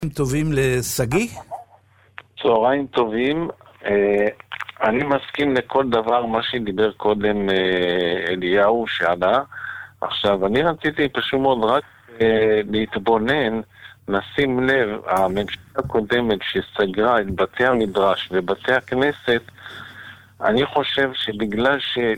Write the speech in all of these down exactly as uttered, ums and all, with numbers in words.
טובים לסגי? צהריים טובים. אני מסכים לכל דבר מה שדיבר קודם אליהו שעלה. עכשיו, אני רציתי פשוט מאוד רק להתבונן, נשים לב, הממשלה הקודמת שסגרה את בתי המדרש ובתי הכנסת, אני חושב שבגלל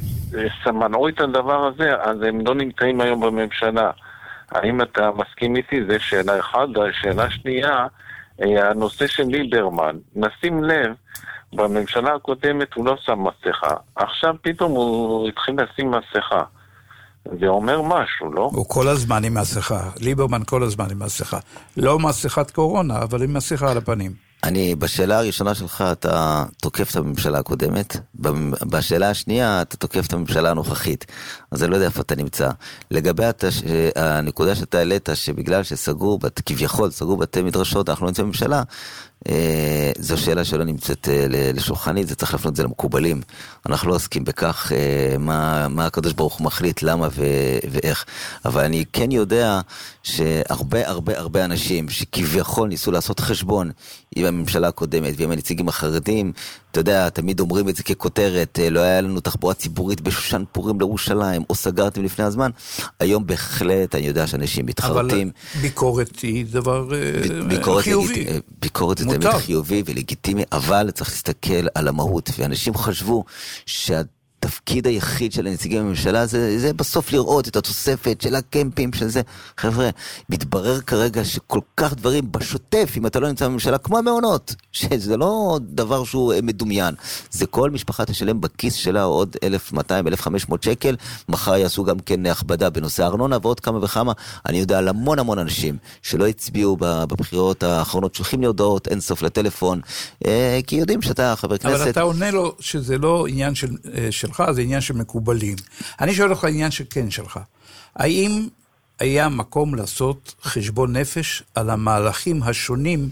שמנעו את הדבר הזה, אז הם לא נמצאים היום בממשלה. האם אתה מסכים איתי? זה שאלה אחת. השאלה שנייה, הנושא של ליברמן. נשים לב, בממשלה הקודמת הוא לא שם מסכה. עכשיו פתאום הוא התחיל לשים מסכה. זה אומר משהו, לא? הוא כל הזמן עם מסכה. ליברמן כל הזמן עם מסכה. לא מסכת קורונה, אבל עם מסכה על הפנים. אני, בשאלה הראשונה שלך אתה תוקף את הממשלה הקודמת, בשאלה השנייה אתה תוקף את הממשלה הנוכחית, אז אני לא יודע איפה אתה נמצא. לגבי התש... הנקודה שאתה העלית, שבגלל שסגרו, כביכול סגרו בתי מדרשות, אנחנו לא נמצאים בממשלה, אה, זו שאלה שלא נמצאת אה, לשולחנית, זה צריך לפנות את זה למקובלים. אנחנו לא עוסקים בכך, אה, מה, מה הקדוש ברוך הוא מחליט, למה ו... ואיך. אבל אני כן יודע שהרבה הרבה הרבה אנשים שכביכול ניסו לעשות חשבון עם הממשלה הקודמת ועם הנציגים החרדים, אתה יודע, תמיד אומרים את זה ככותרת, לא היה לנו תחבורה ציבורית בשושן פורים לירושלים, או סגרתם לפני הזמן. היום בהחלט אני יודע שאנשים מתחרטים. אבל ביקורת היא דבר ביקורת חיובי. לגיט... ביקורת זה תמיד חיובי ולגיטימי, אבל צריך להסתכל על המהות, ואנשים חשבו שה... התפקיד היחיד של הנציגים בממשלה זה, זה בסוף לראות את התוספת של הקמפים של זה. חבר'ה, מתברר כרגע שכל כך דברים בשוטף, אם אתה לא נמצא בממשלה, כמו המעונות, שזה לא דבר שהוא מדומיין. זה כל משפחה תשלם בכיס שלה עוד אלף ומאתיים, אלף וחמש מאות שקל, מחר יעשו גם כן הכבדה בנושא הארנונה, ועוד כמה וכמה. אני יודע על המון המון אנשים שלא הצביעו בבחירות האחרונות, שולחים לי הודעות, אין סוף לטלפון, כי יודעים שאתה חבר כנסת. אבל אתה עונה לו שזה לא עניין של, של זה עניין של מקובלים. אני שואל לך עניין שכן שלך. האם היה מקום לעשות חשבון נפש על המהלכים השונים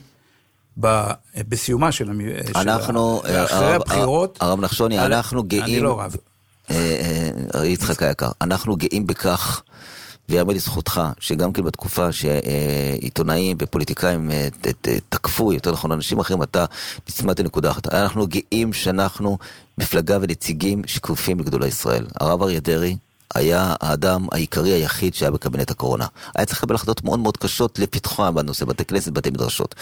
ב, בסיומה של, אנחנו, של אחרי הרב, הבחירות? הרב נחשוני, אני, אנחנו גאים... אני לא רב. יצחק היקר, אנחנו גאים בכך, ויאמר לזכותך, שגם כן בתקופה שעיתונאים ופוליטיקאים תקפו, יותר נכון, אנשים אחרים, אתה נצמת לנקודה אחת. אנחנו גאים שאנחנו מפלגה ונציגים שכפופים לגדולי ישראל. הרב אריה דרעי היה האדם העיקרי היחיד שהיה בקבינט הקורונה. היה צריך לקבל החלטות מאוד מאוד קשות לפתחו בנושא, בתי כנסת, בתי מדרשות.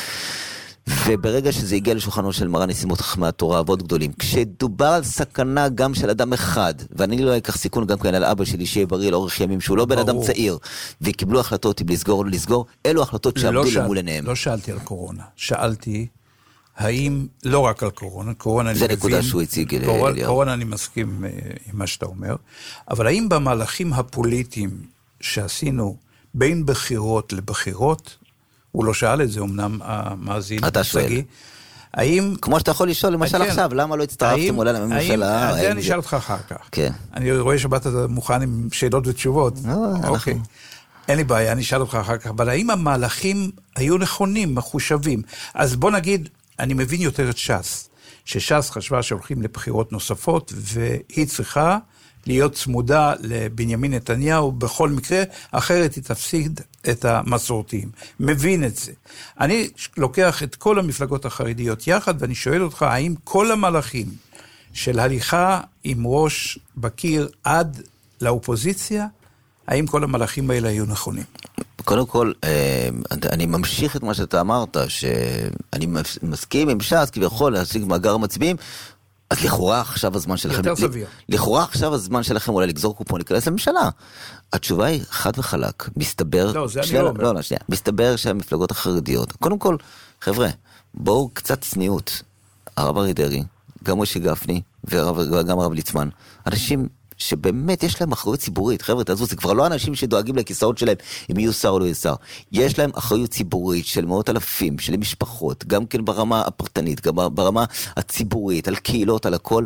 וברגע שזה הגיע לשולחנו של מרן נשימות חכמי התורה אבות גדולים, כשדובר על סכנה גם של אדם אחד, ואני לא אקח סיכון גם כן על אבא שלי שיהיה בריא לאורך ימים, שהוא לא בן אדם צעיר, וקיבלו החלטות אם לסגור או לא לסגור, אלו החלטות שעבדו למול עיניהם. לא שאלתי על קורונה, שאלתי האם, לא רק על קורונה, קורונה זה נקודה שהוא הציג אליהו. קורונה אני מסכים עם מה שאתה אומר, אבל האם במהלכים הפוליטיים שעשינו בין בחירות לבחירות, הוא לא שאל את זה, אמנם המאזין. אתה שואל. האם... כמו שאתה יכול לשאול, למשל עכשיו, למה לא הצטרפתם אולי לממשלה? זה אני אשאל אותך אחר כך. כן. אני רואה שבאת מוכן עם שאלות ותשובות. אוקיי. אין לי בעיה, אני אשאל אותך אחר כך. אבל האם המהלכים היו נכונים, מחושבים? אז בוא נגיד, אני מבין יותר את ש"ס, שש"ס חשבה שהולכים לבחירות נוספות, והיא צריכה להיות צמודה לבנימין נתניהו בכל מקרה, אחרת היא תפסיד את המסורתיים. מבין את זה. אני לוקח את כל המפלגות החרדיות יחד, ואני שואל אותך, האם כל המהלכים של הליכה עם ראש בקיר עד לאופוזיציה, האם כל המהלכים האלה היו נכונים? קודם כל, אני ממשיך את מה שאתה אמרת, שאני מסכים עם ש"ס, כביכול להשיג מאגר מצביעים, אז לכאורה עכשיו הזמן שלכם... יותר סביר. לכאורה עכשיו הזמן שלכם אולי לגזור קופון, להיכנס לממשלה. התשובה היא חד וחלק. מסתבר... לא, זה אני לא אומר. לא, לא, שנייה. מסתבר שהמפלגות החרדיות... קודם כל, חבר'ה, בואו קצת צניעות. הרב אריה דרעי, גם משה גפני, וגם הרב ליצמן, אנשים שבאמת יש להם אחריות ציבורית. חבר'ה, תעזבו, זה כבר לא אנשים שדואגים לכיסאות שלהם, אם יהיו שר או לא יהיו שר. יש להם אחריות ציבורית של מאות אלפים, של משפחות, גם כן ברמה הפרטנית, גם ברמה הציבורית, על קהילות, על הכל,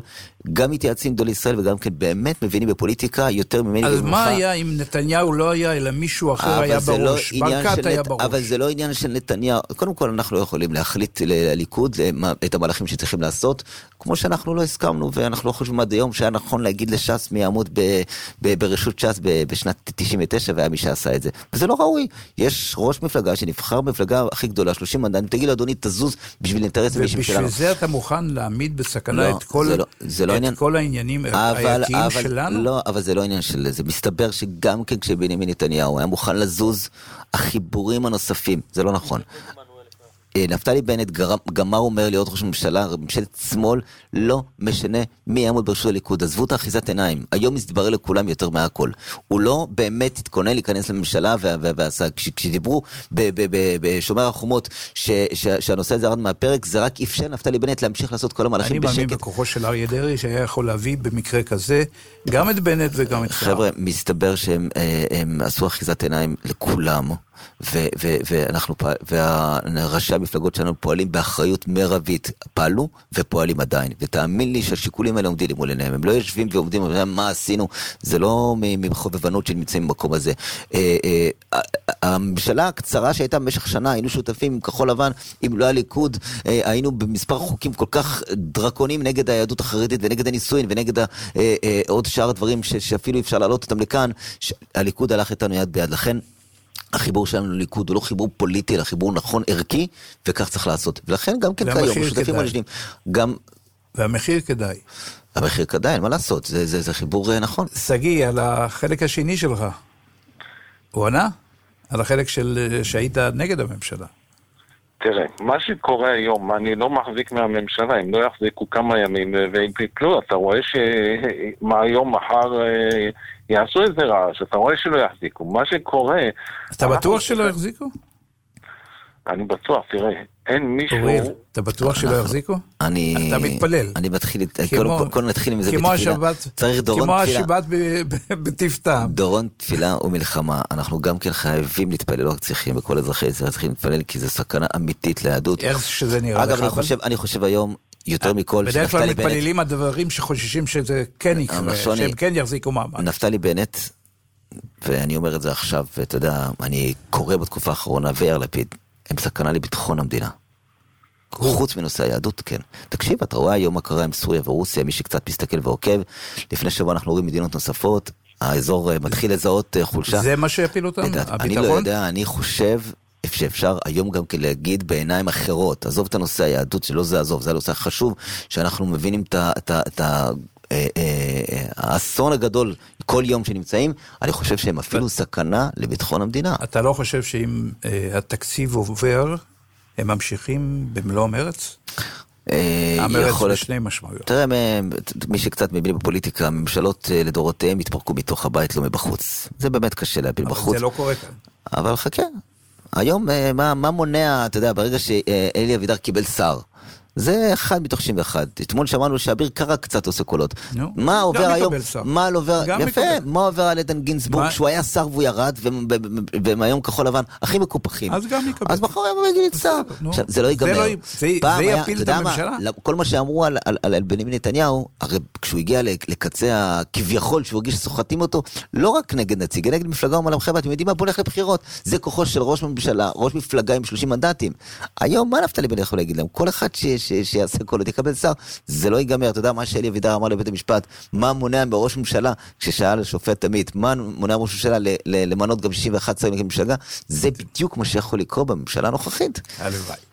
גם מתייעצים גדולי ישראל וגם כן באמת מבינים בפוליטיקה יותר ממני אז וממך. מה היה אם נתניהו לא היה, אלא מישהו אחר היה בראש? לא ברקת היה בראש. אבל זה לא עניין של נתניהו. קודם כל אנחנו לא יכולים להחליט לליכוד את המהלכים שצריכים לעשות, כמו שאנחנו לא הסכמנו, ואנחנו לא חושבים עד היום שהיה נכון להגיד לש"ס מי יעמוד ברשות ש"ס בשנת תשעים ותשע, והיה מי שעשה את זה. וזה לא ראוי. יש ראש מפלגה שנבחר במפלגה הכי גדולה, שלושים מנדטים, תגיד לו, אדוני, תזוז בשביל אינטרס האישיים שלנו. ובשביל זה אתה מוכן להעמיד בסכנה את כל העניינים העייתיים שלנו? לא, אבל זה לא עניין של זה. מסתבר שגם כן כשבנימין נתניהו היה מוכן לזוז, החיבורים הנוספים, זה לא נכון. נפתלי בנט גם מה הוא אומר להיות ראש ממשלה, ממשלת שמאל, לא משנה מי יעמוד ברשות הליכוד, עזבו את האחיזת עיניים, היום מסתבר לכולם יותר מהכל, הוא לא באמת התכונן להיכנס לממשלה, כשדיברו בשומר החומות שהנושא הזה ירד מהפרק, זה רק אפשר נפתלי בנט להמשיך לעשות כל המהלכים בשקט. אני מאמין בכוחו של אריה דרעי שהיה יכול להביא במקרה כזה גם את בנט וגם את סער. חבר'ה, מסתבר שהם עשו אחיזת עיניים לכולם, ואנחנו, והראשי המפלגות שלנו פועלים באחריות מרבית, פעלו ופועלים עדיין, ותאמין לי שהשיקולים האלה עומדים מול עיניהם, הם לא יושבים ועומדים ואומרים מה עשינו, זה לא מחובבנות שנמצאים במקום הזה. הממשלה הקצרה שהייתה במשך שנה, היינו שותפים עם כחול לבן, אם לא הליכוד, היינו במספר חוקים כל כך דרקונים נגד היהדות החרדית ונגד הנישואין ונגד עוד שאר הדברים שאפילו אפשר להעלות אותם לכאן, הליכוד הלך איתנו יד ביד, לכן החיבור שלנו לליכוד הוא לא חיבור פוליטי, אלא חיבור נכון ערכי, וכך צריך לעשות. ולכן גם כן כיום, שותפים אנשים, גם... והמחיר כדאי. המחיר כדאי, מה לעשות? זה, זה, זה חיבור נכון. סגי, על החלק השני שלך, הוא ענה? על החלק של, שהיית נגד הממשלה. תראה, מה שקורה היום, אני לא מחזיק מהממשלה, הם לא יחזיקו כמה ימים והם פיתלו, אתה רואה שמה היום מחר יעשו איזה רעש, אתה רואה שלא יחזיקו. מה שקורה... אתה בטוח שלא יחזיקו? אני בטוח, תראה, אין מישהו... אוריאל, אתה בטוח שלא יחזיקו? אני... אתה מתפלל. אני מתחיל... קודם נתחיל עם זה בתפילה. כמו השבת... צריך דורון תפילה. כמו השבת בתפתם. דורון תפילה ומלחמה. אנחנו גם כן חייבים להתפלל, לא צריכים, בכל אזרחי ישראל צריכים להתפלל, כי זה סכנה אמיתית ליהדות. איך שזה נראה לך? אגב, אני חושב היום... יותר מכל בדרך כלל מתפללים הדברים שחוששים שזה כן יקרה, שהם כן יחזיקו מעמד. נפתלי בנט, ואני אומר את זה עכשיו, ואתה יודע, אני קורא בתקופה האחרונה, ויאיר לפיד, הם סכנה לביטחון המדינה. חוץ מנושא היהדות, כן. תקשיב, אתה רואה היום מה קרה עם סוריה ורוסיה, מי שקצת מסתכל ועוקב, לפני שבוע אנחנו רואים מדינות נוספות, האזור מתחיל לזהות חולשה. זה מה שיפיל אותם? הביטחון? אני לא יודע, אני חושב... שאפשר היום גם כן להגיד בעיניים אחרות, עזוב את הנושא היהדות שלא זה עזוב, זה הנושא חשוב, שאנחנו מבינים את האסון הגדול כל יום שנמצאים, אני חושב שהם אפילו סכנה לביטחון המדינה. אתה לא חושב שאם התקציב עובר, הם ממשיכים במלוא מרץ? המרץ בשני משמעויות. תראה, מי שקצת מבין בפוליטיקה, הממשלות לדורותיהם התפרקו מתוך הבית, לא מבחוץ. זה באמת קשה להפיל בחוץ. אבל זה לא קורה כאן. אבל חכה. היום, מה, מה מונע, אתה יודע, ברגע שאלי אבידר קיבל שר, זה אחד מתוך שישים ואחת. אתמול שמענו שאביר קרא קצת עושה קולות. מה עובר היום? מה עובר? יפה. מה עובר על עדן גינזבורג, שהוא היה שר והוא ירד, והם היום כחול לבן הכי מקופחים. אז גם יקבל. אז מחר יבוא ויגיד את שר. עכשיו, זה לא ייגמר. זה יפיל את הממשלה. כל מה שאמרו על בנימין נתניהו, הרי כשהוא הגיע לקצה כביכול, שהוא הרגיש שסוחטים אותו, לא רק נגד נציג, נגד מפלגה ומלם חבר'ה, אתם יודעים מה, בוא נלך לבחירות. זה כוחו של ראש ממשלה, ראש מפלגה עם שלושים מנדטים. היום מה נפתלי בנט יכול להגיד להם? כל אחד שיעשה קולות יקבל שר, זה לא ייגמר. אתה יודע מה שאלי אבידר אמר לבית המשפט, מה מונע מראש ממשלה, כששאל השופט תמיד, מה מונע מראש ממשלה למנות גם שישים ואחת שרים נגד מפלגה? זה בדיוק מה שיכול לקרות בממשלה הנוכחית. הלוואי.